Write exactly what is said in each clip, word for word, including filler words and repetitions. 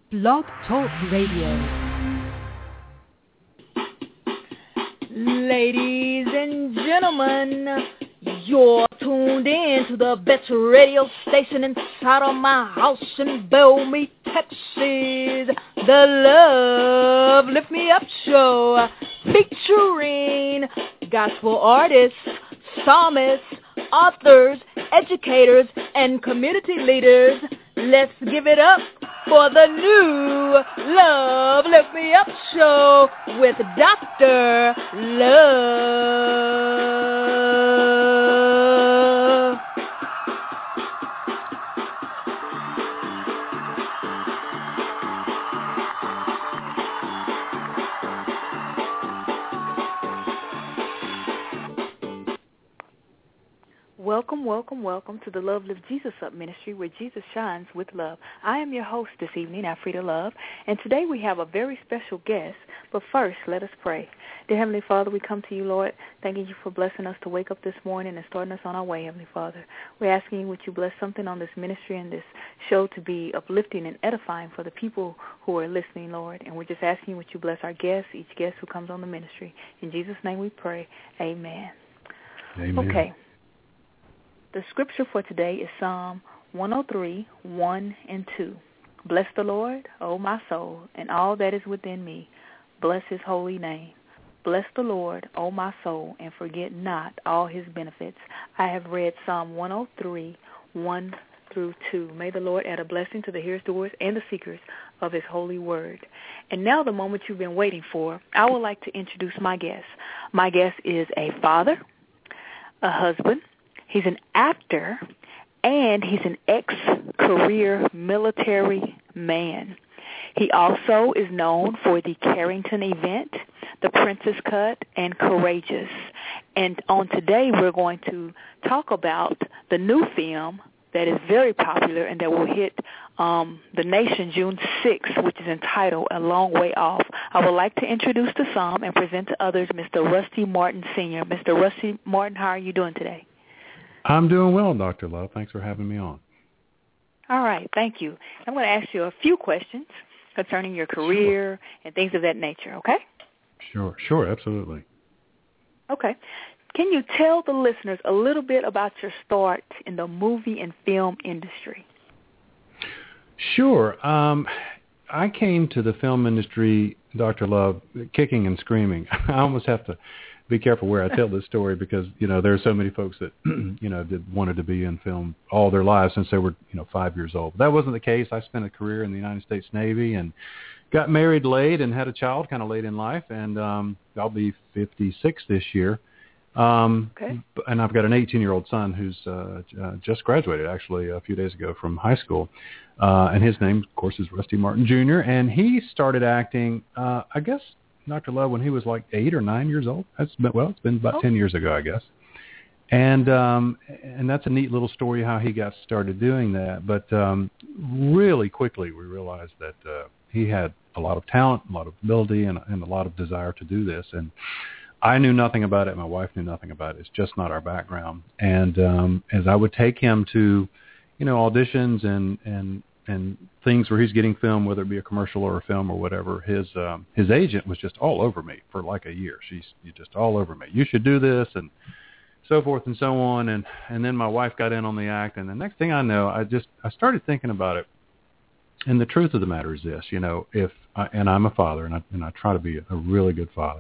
Blog Talk Radio. Ladies and gentlemen, you're tuned in to the best radio station inside of my house in Bellmead, Texas. The Love Lift Me Up Show, featuring gospel artists, psalmists, authors, educators, and community leaders. Let's give it up for the new Love Lift Me Up Show with Doctor Love. Welcome, welcome, welcome to the Love Lift Jesus Up ministry where Jesus shines with love. I am your host this evening, Alfreda Love, and today we have a very special guest. But first, let us pray. Dear Heavenly Father, we come to you, Lord, thanking you for blessing us to wake up this morning and starting us on our way, Heavenly Father. We're asking you would you bless something on this ministry and this show to be uplifting and edifying for the people who are listening, Lord. And we're just asking you would you bless our guests, each guest who comes on the ministry. In Jesus' name we pray. Amen. Amen. Okay. The scripture for today is Psalm one oh three, one and two. Bless the Lord, O my soul, and all that is within me. Bless his holy name. Bless the Lord, O my soul, and forget not all his benefits. I have read Psalm one oh three, one through two. May the Lord add a blessing to the hearers, doers, and the seekers of his holy word. And now the moment you've been waiting for, I would like to introduce my guest. My guest is a father, a husband, he's an actor, and he's an ex-career military man. He also is known for the Carrington event, The Princess Cut, and Courageous. And on today, we're going to talk about the new film that is very popular and that will hit um, the nation June sixth, which is entitled A Long Way Off. I would like to introduce the psalm and present to others Mister Rusty Martin, Senior Mister Rusty Martin, how are you doing today? I'm doing well, Doctor Love. Thanks for having me on. All right, thank you. I'm going to ask you a few questions concerning your career Sure. and things of that nature, okay? Sure, sure, absolutely. Okay. Can you tell the listeners a little bit about your start in the movie and film industry? Sure. Um, I came to the film industry, Doctor Love, kicking and screaming. I almost have to be careful where I tell this story because, you know, there are so many folks that, you know, did, wanted to be in film all their lives since they were, you know, five years old. But that wasn't the case. I spent a career in the United States Navy and got married late and had a child kind of late in life. And um, I'll be fifty-six this year. Um, okay. And I've got an eighteen-year-old son who's uh, uh, just graduated, actually, a few days ago from high school. Uh, and his name, of course, is Rusty Martin Junior And he started acting, uh, I guess, Doctor Love, when he was like eight or nine years old. That's been, well, it's been about oh. ten years ago, I guess. And um, and that's a neat little story how he got started doing that. But um, really quickly we realized that uh, he had a lot of talent, a lot of ability, and, and a lot of desire to do this. And I knew nothing about it. My wife knew nothing about it. It's just not our background. And um, as I would take him to, you know, auditions and and and things where he's getting film, whether it be a commercial or a film or whatever, his um, his agent was just all over me for like a year. She's just all over me. You should do this and so forth and so on. And, and then my wife got in on the act. And the next thing I know, I just I started thinking about it. And the truth of the matter is this, you know, if I, and I'm a father and I, and I try to be a really good father.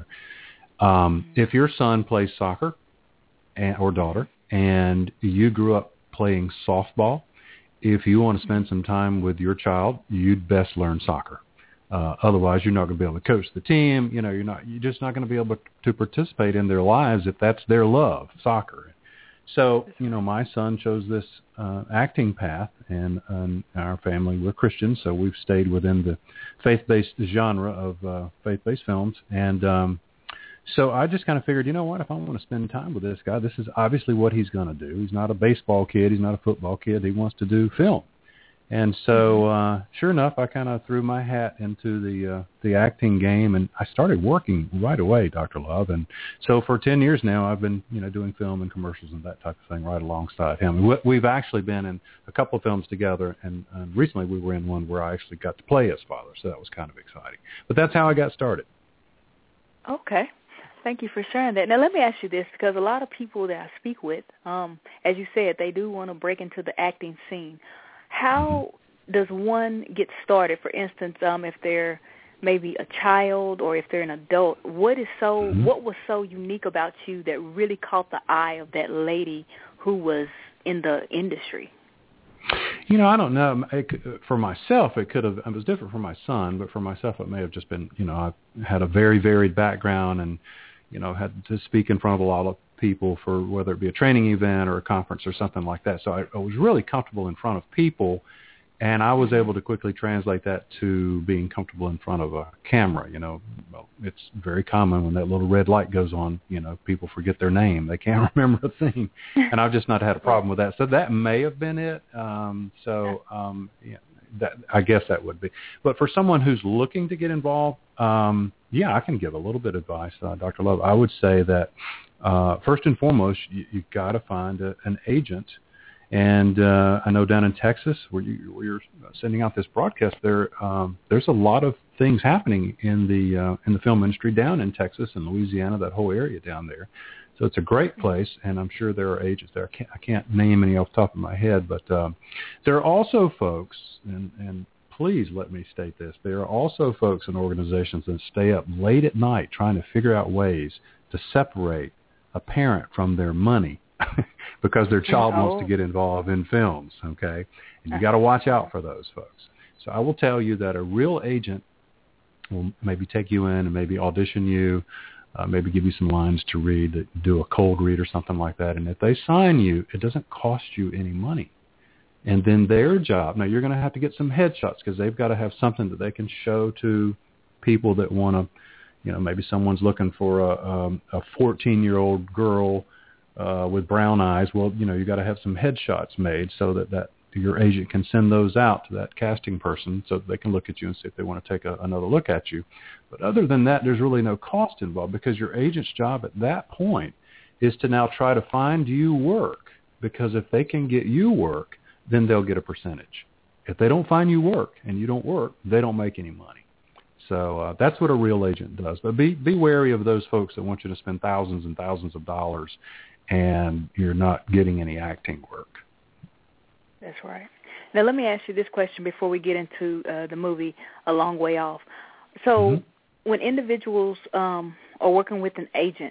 Um, if your son plays soccer and, or daughter and you grew up playing softball, if you want to spend some time with your child, you'd best learn soccer. Uh, otherwise, you're not going to be able to coach the team. You know, you're not. You're just not going to be able to participate in their lives if that's their love, soccer. So, you know, my son chose this uh, acting path, and, and our family, we're Christians, so we've stayed within the faith-based genre of uh, faith-based films. And um, so I just kind of figured, you know what, if I want to spend time with this guy, this is obviously what he's going to do. He's not a baseball kid. He's not a football kid. He wants to do film. And so, uh, sure enough, I kind of threw my hat into the uh, the acting game, and I started working right away, Doctor Love. And so for ten years now, I've been, you know, doing film and commercials and that type of thing right alongside him. We- We've actually been in a couple of films together, and uh, recently we were in one where I actually got to play his father, so that was kind of exciting. But that's how I got started. Okay. Thank you for sharing that. Now, let me ask you this, because a lot of people that I speak with, um, as you said, they do want to break into the acting scene. How does one get started? For instance, um, if they're maybe a child or if they're an adult, what is so mm-hmm. what was so unique about you that really caught the eye of that lady who was in the industry? You know, I don't know. It, for myself, it could have, it was different for my son, but for myself, it may have just been, you know, I had a very varied background and, you know, had to speak in front of a lot of people for whether it be a training event or a conference or something like that. So I, I was really comfortable in front of people, and I was able to quickly translate that to being comfortable in front of a camera. You know, well, it's very common when that little red light goes on, you know, people forget their name. They can't remember a thing. And I've just not had a problem with that. So that may have been it. Um, so, um, yeah, that, I guess that would be. But for someone who's looking to get involved, um, yeah, I can give a little bit of advice, uh, Doctor Love. I would say that uh, first and foremost, you, you've got to find a, an agent. And uh, I know down in Texas, where, you, where you're sending out this broadcast, there um, there's a lot of things happening in the uh, in the film industry down in Texas and Louisiana, that whole area down there. So it's a great place, and I'm sure there are agents there. I can't, I can't name any off the top of my head, but um, there are also folks, and, and please let me state this, there are also folks and organizations that stay up late at night trying to figure out ways to separate a parent from their money because their child oh. wants to get involved in films, okay? And you got to watch out for those folks. So I will tell you that a real agent will maybe take you in and maybe audition you, uh, maybe give you some lines to read, do a cold read or something like that. And if they sign you, it doesn't cost you any money. And then their job, now you're going to have to get some headshots because they've got to have something that they can show to people that want to, you know, maybe someone's looking for a, um, a fourteen-year-old girl uh, with brown eyes. Well, you know, you got to have some headshots made so that, that your agent can send those out to that casting person so that they can look at you and see if they want to take a, another look at you. But other than that, there's really no cost involved because your agent's job at that point is to now try to find you work, because if they can get you work, then they'll get a percentage. If they don't find you work and you don't work, they don't make any money. So uh, that's what a real agent does. But be be wary of those folks that want you to spend thousands and thousands of dollars and you're not getting any acting work. That's right. Now let me ask you this question before we get into uh, the movie A Long Way Off. So mm-hmm. when individuals um, are working with an agent,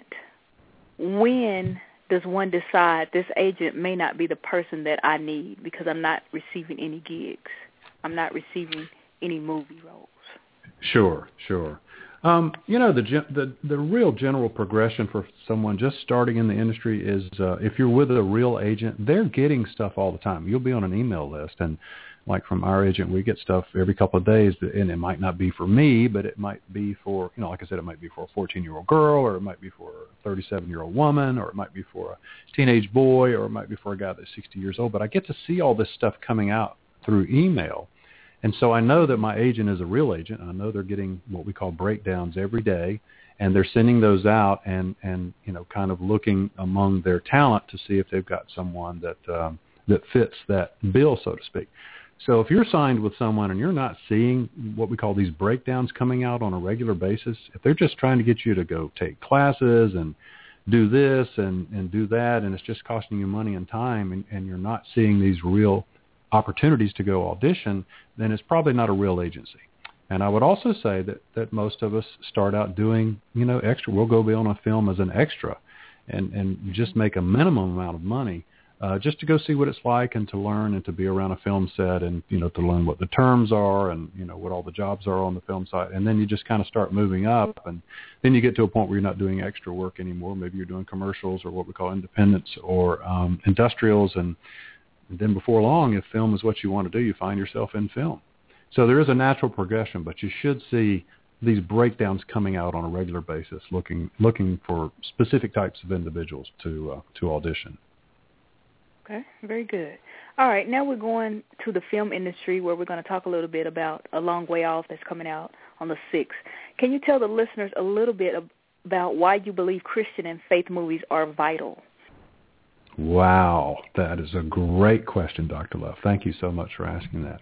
when does one decide this agent may not be the person that I need because I'm not receiving any gigs? I'm not receiving any movie roles. Sure, sure. Um, you know, the, the the real general progression for someone just starting in the industry is uh, if you're with a real agent, they're getting stuff all the time. You'll be on an email list, and like from our agent, we get stuff every couple of days, and it might not be for me, but it might be for, you know, like I said, it might be for a fourteen-year-old girl, or it might be for a thirty-seven-year-old woman, or it might be for a teenage boy, or it might be for a guy that's sixty years old. But I get to see all this stuff coming out through email. And so I know that my agent is a real agent. I know they're getting what we call breakdowns every day, and they're sending those out and, and you know, kind of looking among their talent to see if they've got someone that um, that fits that bill, so to speak. So if you're signed with someone and you're not seeing what we call these breakdowns coming out on a regular basis, if they're just trying to get you to go take classes and do this and, and do that, and it's just costing you money and time, and, and you're not seeing these real opportunities to go audition, then it's probably not a real agency. And I would also say that, that most of us start out doing, you know, extra. We'll go be on a film as an extra and, and just make a minimum amount of money uh, just to go see what it's like and to learn and to be around a film set and, you know, to learn what the terms are and, you know, what all the jobs are on the film site. And then you just kind of start moving up, and then you get to a point where you're not doing extra work anymore. Maybe you're doing commercials or what we call independents or um, industrials, and And then before long, if film is what you want to do, you find yourself in film. So there is a natural progression, but you should see these breakdowns coming out on a regular basis, looking looking for specific types of individuals to uh, to audition. Okay, very good. All right, now we're going to the film industry where we're going to talk a little bit about A Long Way Off that's coming out on the sixth. Can you tell the listeners a little bit about why you believe Christian and faith movies are vital? Wow, that is a great question, Doctor Love. Thank you so much for asking that.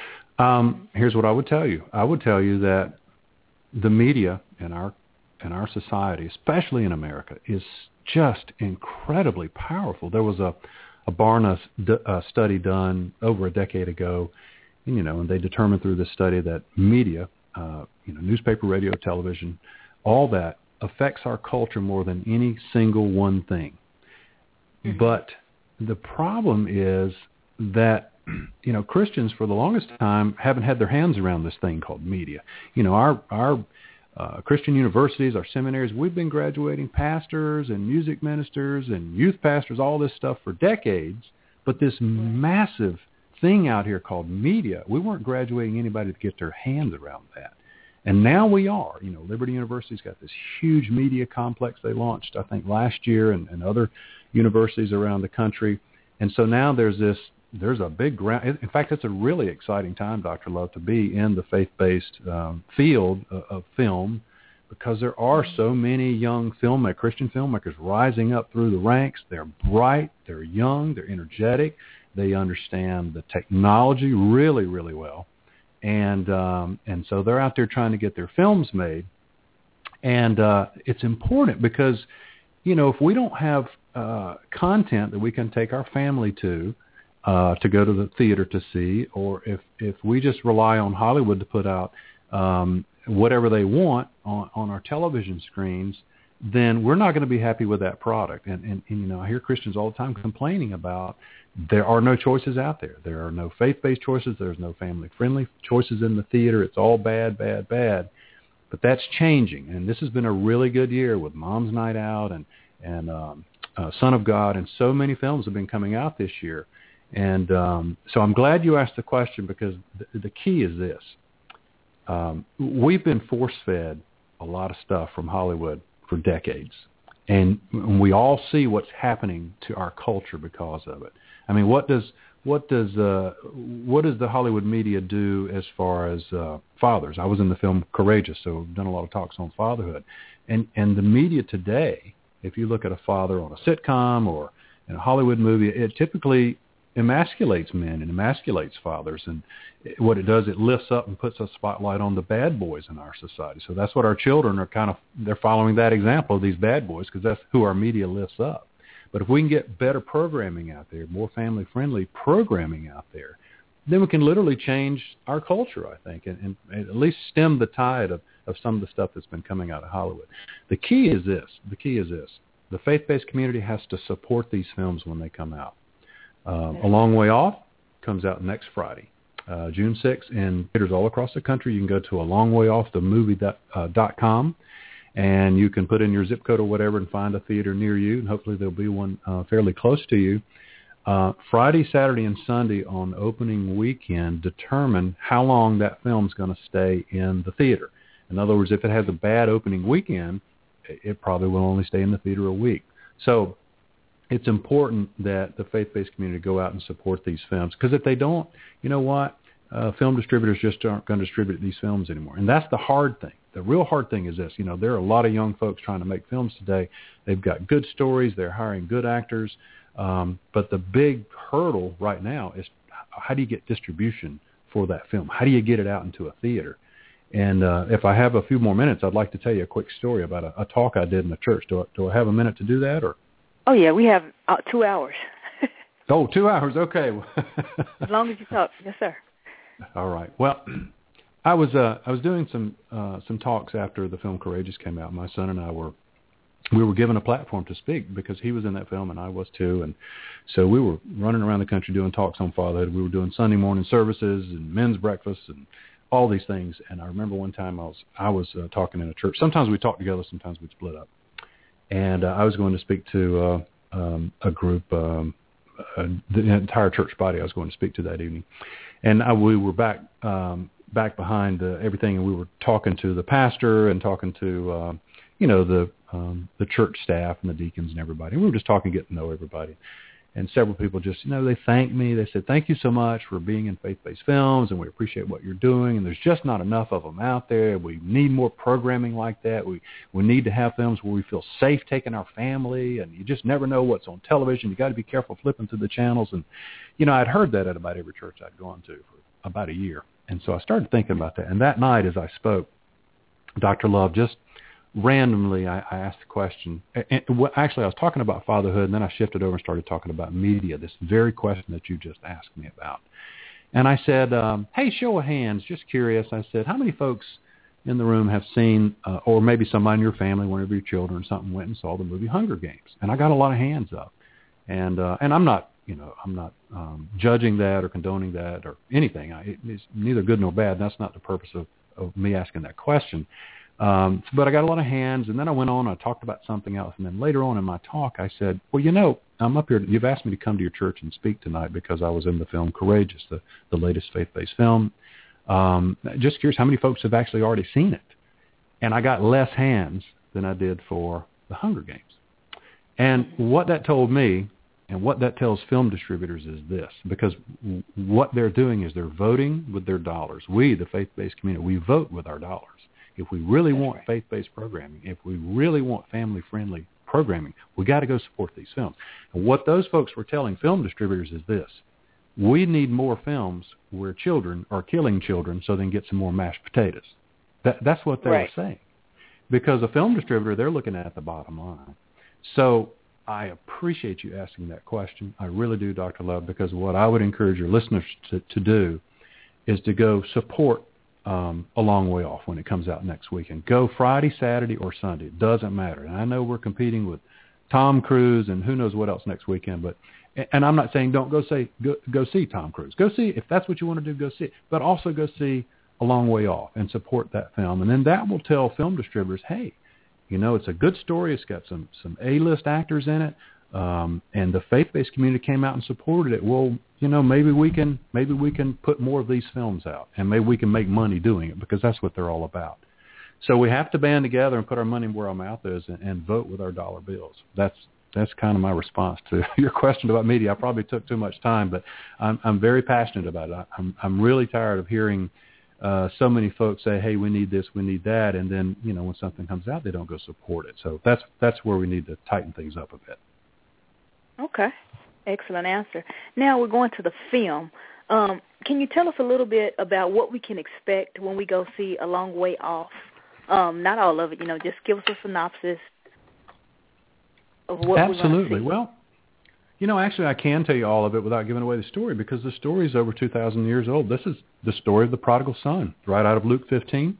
Um, here's what I would tell you. I would tell you that the media in our in our society, especially in America, is just incredibly powerful. There was a, a Barna uh, study done over a decade ago, and, you know, and they determined through this study that media, uh, you know, newspaper, radio, television, all that affects our culture more than any single one thing. Mm-hmm. But the problem is that, you know, Christians for the longest time haven't had their hands around this thing called media. You know, our our uh, Christian universities, our seminaries, we've been graduating pastors and music ministers and youth pastors, all this stuff for decades. But this massive thing out here called media, we weren't graduating anybody to get their hands around that. And now we are. You know, Liberty University's got this huge media complex they launched, I think, last year, and, and other universities around the country. And so now there's this, there's a big ground. In fact, it's a really exciting time, Doctor Love, to be in the faith-based um, field of, of film, because there are so many young filmmakers, Christian filmmakers rising up through the ranks. They're bright, they're young, they're energetic, they understand the technology really, really well. And um, and so they're out there trying to get their films made. And uh, it's important because, you know, if we don't have uh, content that we can take our family to, uh, to go to the theater to see, or if, if we just rely on Hollywood to put out um, whatever they want on, on our television screens, then we're not going to be happy with that product. And, and, and, you know, I hear Christians all the time complaining about there are no choices out there. There are no faith-based choices. There's no family-friendly choices in the theater. It's all bad, bad, bad. But that's changing. And this has been a really good year with Mom's Night Out and, and um, uh, Son of God, and so many films have been coming out this year. And um, so I'm glad you asked the question, because the, the key is this. Um, we've been force-fed a lot of stuff from Hollywood for decades. And we all see what's happening to our culture because of it. I mean, what does what does uh, what does the Hollywood media do as far as uh, fathers? I was in the film Courageous, so I've done a lot of talks on fatherhood. And and the media today, if you look at a father on a sitcom or in a Hollywood movie, it typically emasculates men and emasculates fathers. And what it does, it lifts up and puts a spotlight on the bad boys in our society. So that's what our children are kind of, they're following that example of these bad boys, because that's who our media lifts up. But if we can get better programming out there, more family-friendly programming out there, then we can literally change our culture, I think, and, and, and at least stem the tide of, of some of the stuff that's been coming out of Hollywood. The key is this. The key is this. The faith-based community has to support these films when they come out. Um, A Long Way Off comes out next Friday, uh, June sixth, in theaters all across the country. You can go to a long way off the movie dot com, and you can put in your zip code or whatever and find a theater near you, and hopefully there'll be one uh, fairly close to you. Uh, Friday, Saturday, and Sunday on opening weekend determine how long that film's going to stay in the theater. In other words, if it has a bad opening weekend, it probably will only stay in the theater a week. So it's important that the faith-based community go out and support these films, because if they don't, you know what, uh, film distributors just aren't going to distribute these films anymore. And that's the hard thing. The real hard thing is this. You know, there are a lot of young folks trying to make films today. They've got good stories. They're hiring good actors. Um, but the big hurdle right now is how do you get distribution for that film? How do you get it out into a theater? And uh, if I have a few more minutes, I'd like to tell you a quick story about a, a talk I did in the church. Do I, do I have a minute to do that? Or? Oh, yeah, we have uh, two hours. Oh, two hours. Okay. As long as you talk. Yes, sir. All right. Well, I was uh, I was doing some uh, some talks after the film Courageous came out. My son and I were we were given a platform to speak because he was in that film and I was too. And so we were running around the country doing talks on fatherhood. We were doing Sunday morning services and men's breakfasts and all these things. And I remember one time I was I was uh, talking in a church. Sometimes we talk together, sometimes we split up. And uh, I was going to speak to uh, um, a group, um, uh, the entire church body I was going to speak to that evening. And I, we were back um, back behind uh, everything, and we were talking to the pastor and talking to, uh, you know, the um, the church staff and the deacons and everybody. And we were just talking, getting to know everybody. And several people just, you know, they thanked me. They said, thank you so much for being in faith-based films, and we appreciate what you're doing. And there's just not enough of them out there. We need more programming like that. We we need to have films where we feel safe taking our family, and you just never know what's on television. You got to be careful flipping through the channels. And, you know, I'd heard that at about every church I'd gone to for about a year. And so I started thinking about that. And that night as I spoke, Doctor Love just randomly, I, I asked the question. And, and actually, I was talking about fatherhood, and then I shifted over and started talking about media, this very question that you just asked me about. And I said, um, hey, show of hands, just curious. I said, how many folks in the room have seen, uh, or maybe somebody in your family, one of your children or something, went and saw the movie Hunger Games? And I got a lot of hands up. And uh, and I'm not, you know, I'm not um, judging that or condoning that or anything. I, it, it's neither good nor bad. That's not the purpose of, of me asking that question. Um, but I got a lot of hands, and then I went on and I talked about something else. And then later on in my talk, I said, well, you know, I'm up here. You've asked me to come to your church and speak tonight because I was in the film Courageous, the, the latest faith-based film. Um, just curious, how many folks have actually already seen it? And I got less hands than I did for the Hunger Games. And what that told me and what that tells film distributors is this, because what they're doing is they're voting with their dollars. We, the faith-based community, we vote with our dollars. If we really want faith-based programming, if we really want family-friendly programming, we got to go support these films. And what those folks were telling film distributors is this: we need more films where children are killing children so they can get some more mashed potatoes. That, that's what they right. were saying. Because a film distributor, they're looking at the bottom line. So I appreciate you asking that question. I really do, Doctor Love, because what I would encourage your listeners to, to do is to go support Um, A Long Way Off when it comes out next weekend. Go Friday, Saturday, or Sunday. It doesn't matter. And I know we're competing with Tom Cruise and who knows what else next weekend. But and I'm not saying don't go say go, go see Tom Cruise. Go see, if that's what you want to do, go see it. But also go see A Long Way Off and support that film. And then that will tell film distributors, hey, you know, it's a good story. It's got some some A-list actors in it. Um, and the faith-based community came out and supported it. Well, you know, maybe we can maybe we can put more of these films out, and maybe we can make money doing it, because that's what they're all about. So we have to band together and put our money where our mouth is, and, and vote with our dollar bills. That's that's kind of my response to your question about media. I probably took too much time, but I'm I'm very passionate about it. I'm I'm really tired of hearing uh, so many folks say, "Hey, we need this, we need that," and then, you know, when something comes out, they don't go support it. So that's that's where we need to tighten things up a bit. Okay. Excellent answer. Now we're going to the film. Um, can you tell us a little bit about what we can expect when we go see A Long Way Off? Um, not all of it, you know, just give us a synopsis of what Absolutely. we're going to see. Well, you know, actually I can tell you all of it without giving away the story, because the story is over two thousand years old. This is the story of the prodigal son, right out of Luke fifteen.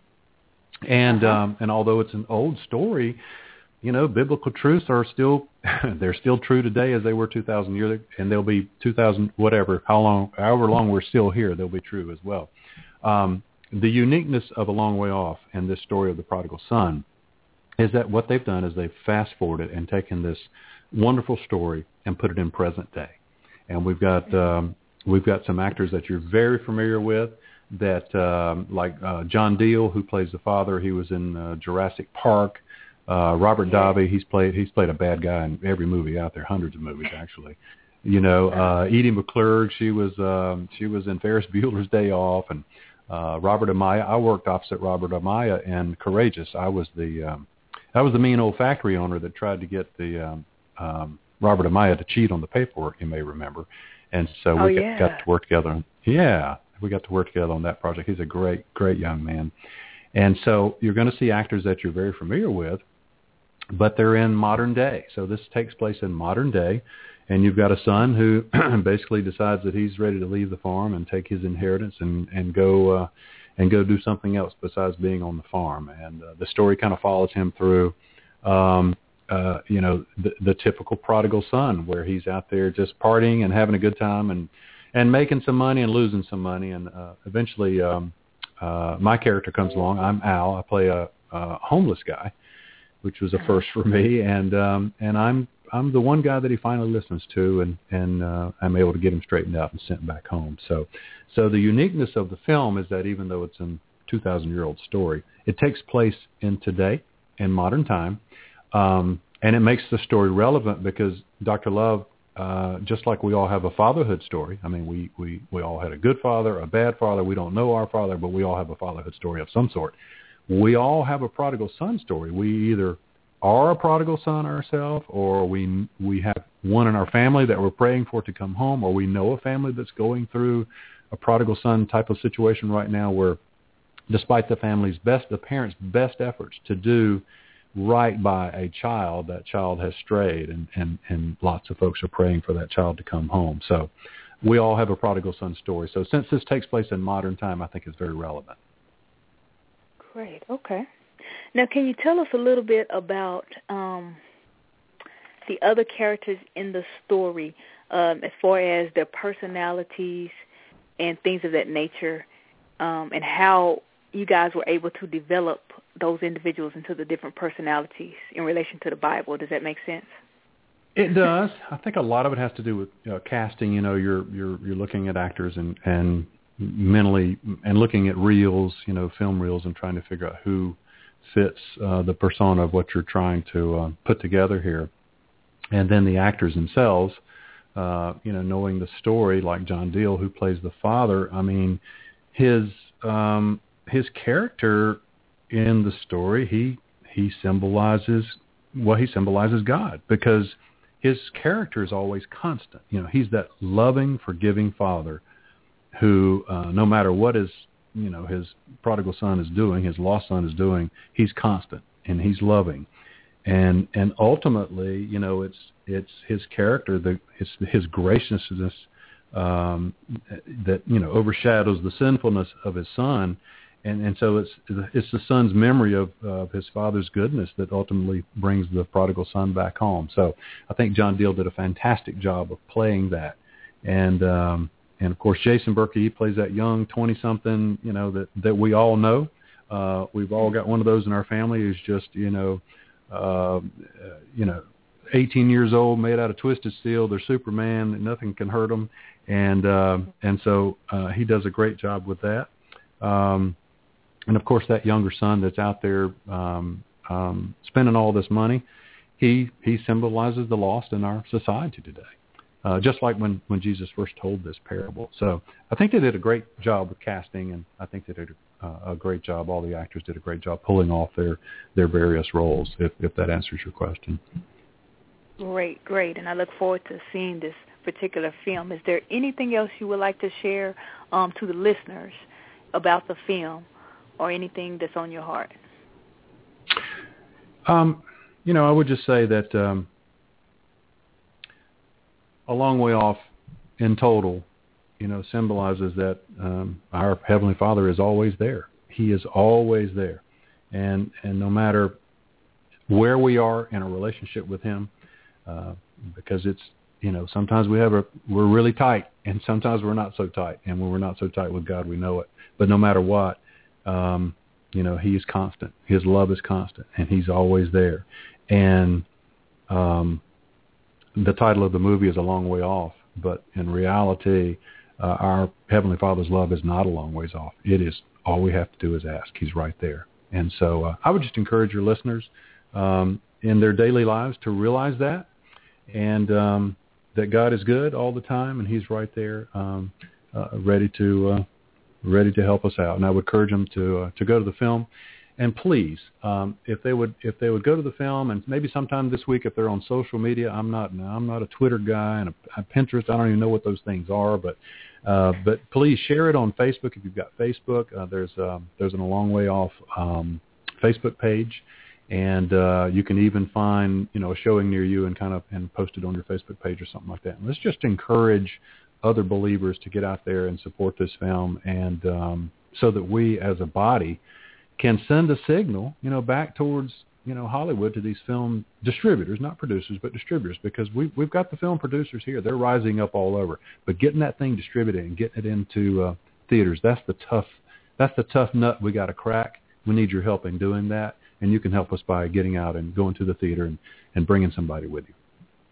And uh-huh. um, and although it's an old story, you know, biblical truths are still, they're still true today as they were two thousand years, and they'll be two thousand, whatever, how long, however long we're still here, they'll be true as well. Um, the uniqueness of A Long Way Off and this story of the prodigal son is that what they've done is they've fast-forwarded and taken this wonderful story and put it in present day. And we've got um, we've got some actors that you're very familiar with, that um, like uh, John Deal, who plays the father. He was in uh, Jurassic Park. Uh, Robert yeah. Davi, he's played he's played a bad guy in every movie out there, hundreds of movies actually. You know, uh, Edie McClurg, she was um, she was in Ferris Bueller's Day Off, and uh, Robert Amaya. I worked opposite Robert Amaya in Courageous. I was the um, I was the mean old factory owner that tried to get the um, um, Robert Amaya to cheat on the paperwork, you may remember. And so we oh, got, yeah. got to work together. Yeah, we got to work together on that project. He's a great, great young man. And so you're going to see actors that you're very familiar with, but they're in modern day. So this takes place in modern day, and you've got a son who basically decides that he's ready to leave the farm and take his inheritance and, and go uh, and go do something else besides being on the farm. And uh, the story kind of follows him through, um, uh, you know, the, the typical prodigal son, where he's out there just partying and having a good time and, and making some money and losing some money. And uh, eventually um, uh, my character comes along. I'm Al. I play a, a homeless guy, which was a first for me, and um, and I'm I'm the one guy that he finally listens to, and and uh, I'm able to get him straightened out and sent back home. So, so the uniqueness of the film is that even though it's a two thousand year old story, it takes place in today, in modern time, um, and it makes the story relevant because Doctor Love, uh, just like we all have a fatherhood story. I mean, we, we, we all had a good father, a bad father. We don't know our father, but we all have a fatherhood story of some sort. We all have a prodigal son story. We either are a prodigal son ourselves, or we we have one in our family that we're praying for to come home, or we know a family that's going through a prodigal son type of situation right now where despite the family's best, the parents' best efforts to do right by a child, that child has strayed, and, and, and lots of folks are praying for that child to come home. So we all have a prodigal son story. So since this takes place in modern time, I think it's very relevant. Great. Okay. Now, can you tell us a little bit about um, the other characters in the story, um, as far as their personalities and things of that nature, um, and how you guys were able to develop those individuals into the different personalities in relation to the Bible? Does that make sense? It does. I think a lot of it has to do with you know, casting. You know, you're you're you're looking at actors and, and mentally and looking at reels, you know, film reels, and trying to figure out who fits uh, the persona of what you're trying to uh, put together here. And then the actors themselves, uh, you know, knowing the story, like John Diehl, who plays the father. I mean, his um, his character in the story, he he symbolizes well, he symbolizes God, because his character is always constant. You know, he's that loving, forgiving father who, uh, no matter what his, you know, his prodigal son is doing, his lost son is doing, he's constant and he's loving. And and ultimately, you know, it's it's his character, the his his graciousness um, that you know overshadows the sinfulness of his son, and and so it's it's the son's memory of, of his father's goodness that ultimately brings the prodigal son back home. So I think John Diehl did a fantastic job of playing that, and um, and of course Jason Berkey, he plays that young twenty-something, you know, that that we all know. Uh, we've all got one of those in our family who's just you know. Uh, you know, eighteen years old, made out of twisted steel. They're Superman. Nothing can hurt them. And uh, and so uh, he does a great job with that. Um, and, of course, that younger son that's out there um, um, spending all this money, he he symbolizes the lost in our society today, uh, just like when, when Jesus first told this parable. So I think they did a great job with casting, and I think they did a Uh, a great job. All the actors did a great job pulling off their, their various roles, if, if that answers your question. Great, great. And I look forward to seeing this particular film. Is there anything else you would like to share um, to the listeners about the film, or anything that's on your heart? Um, you know, I would just say that um, A Long Way Off in total, you know, symbolizes that um, our Heavenly Father is always there. He is always there. And and no matter where we are in a relationship with Him, uh, because it's, you know, sometimes we have a, we're really tight, and sometimes we're not so tight. And when we're not so tight with God, we know it. But no matter what, um, you know, He is constant. His love is constant, and He's always there. And um, the title of the movie is A Long Way Off, but in reality, Uh, our Heavenly Father's love is not a long ways off. It is, all we have to do is ask. He's right there. And so uh, I would just encourage your listeners um, in their daily lives to realize that, and um, that God is good all the time, and He's right there, um, uh, ready to uh, ready to help us out. And I would encourage them to uh, to go to the film. And please, um, if they would if they would go to the film, and maybe sometime this week if they're on social media, I'm not I'm not a Twitter guy and a, a Pinterest. I don't even know what those things are, but uh, but please share it on Facebook if you've got Facebook. Uh, there's um, there's an A Long Way Off um, Facebook page, and uh, you can even find you know a showing near you and kind of and post it on your Facebook page or something like that. And let's just encourage other believers to get out there and support this film, and um, so that we as a body can send a signal, you know, back towards, you know, Hollywood, to these film distributors, not producers, but distributors, because we, we've got the film producers here. They're rising up all over. But getting that thing distributed and getting it into uh, theaters, that's the tough that's the tough nut we got to crack. We need your help in doing that, and you can help us by getting out and going to the theater and, and bringing somebody with you.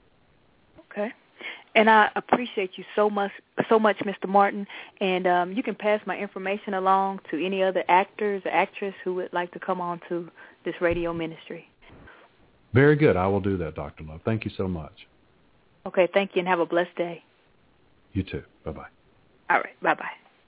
Okay. And I appreciate you so much, so much, Mister Martin. And um, you can pass my information along to any other actors or actress who would like to come on to this radio ministry. Very good. I will do that, Doctor Love. Thank you so much. Okay, thank you, and have a blessed day. You too. Bye-bye. All right, bye-bye.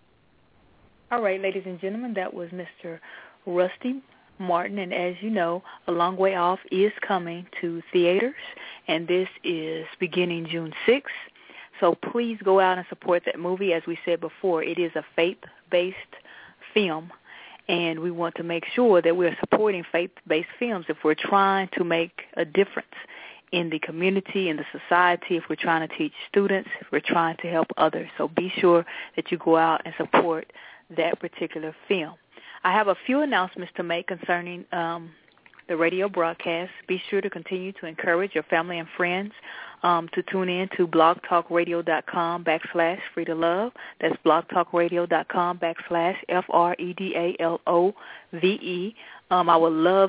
All right, ladies and gentlemen, that was Mister Rusty Martin, and as you know, A Long Way Off is coming to theaters, and this is beginning June sixth. So please go out and support that movie. As we said before, it is a faith-based film, and we want to make sure that we're supporting faith-based films if we're trying to make a difference in the community, in the society, if we're trying to teach students, if we're trying to help others. So be sure that you go out and support that particular film. I have a few announcements to make concerning um, the radio broadcast. Be sure to continue to encourage your family and friends um, to tune in to blogtalkradio.com backslash free to love. That's blogtalkradio.com backslash F R E D A L O V E. Um, I would love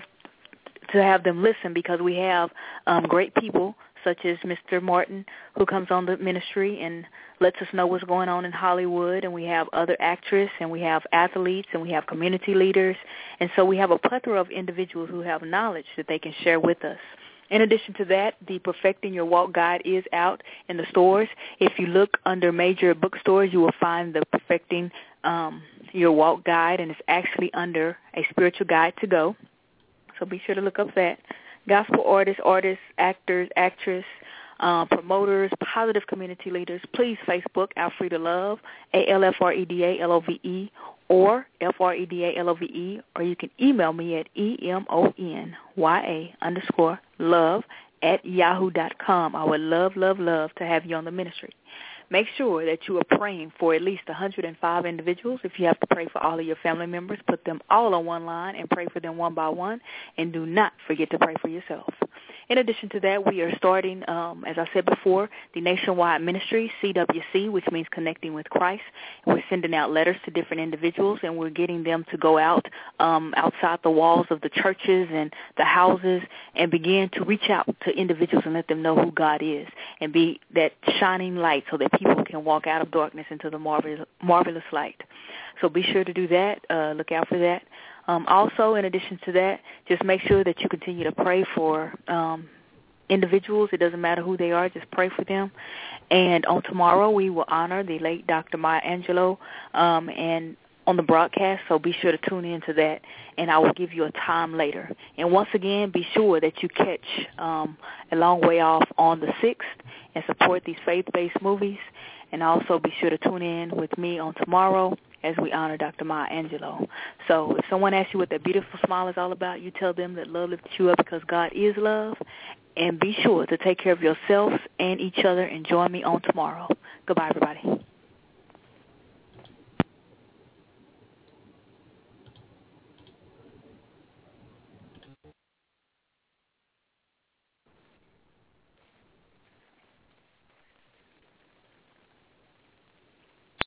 to have them listen because we have um, great people such as Mister Martin, who comes on the ministry and lets us know what's going on in Hollywood, and we have other actresses, and we have athletes, and we have community leaders, and so we have a plethora of individuals who have knowledge that they can share with us. In addition to that, the Perfecting Your Walk Guide is out in the stores. If you look under major bookstores, you will find the Perfecting um, Your Walk Guide, and it's actually under A Spiritual Guide to Go. So be sure to look up that. Gospel artists, artists, actors, actress, uh, promoters, positive community leaders, please Facebook Alfreda Love, A L F R E D A L O V E, or F R E D A L O V E, or you can email me at E M O N Y A underscore love at yahoo dot com. I would love, love, love to have you on the ministry. Make sure that you are praying for at least one hundred five individuals. If you have to pray for all of your family members, put them all on one line and pray for them one by one, and do not forget to pray for yourself. In addition to that, we are starting, um, as I said before, the nationwide ministry, C W C, which means Connecting with Christ. We're sending out letters to different individuals, and we're getting them to go out um, outside the walls of the churches and the houses and begin to reach out to individuals and let them know who God is and be that shining light so that people can walk out of darkness into the marvelous, marvelous light. So be sure to do that. Uh, look out for that. Um, also, in addition to that, just make sure that you continue to pray for um, individuals. It doesn't matter who they are. Just pray for them. And on tomorrow, we will honor the late Doctor Maya Angelou um, and on the broadcast, so be sure to tune in to that, and I will give you a time later. And once again, be sure that you catch um, A Long Way Off on the sixth and support these faith-based movies. And also be sure to tune in with me on tomorrow as we honor Doctor Maya Angelou. So if someone asks you what that beautiful smile is all about, you tell them that love lifts you up because God is love. And be sure to take care of yourselves and each other, and join me on tomorrow. Goodbye, everybody.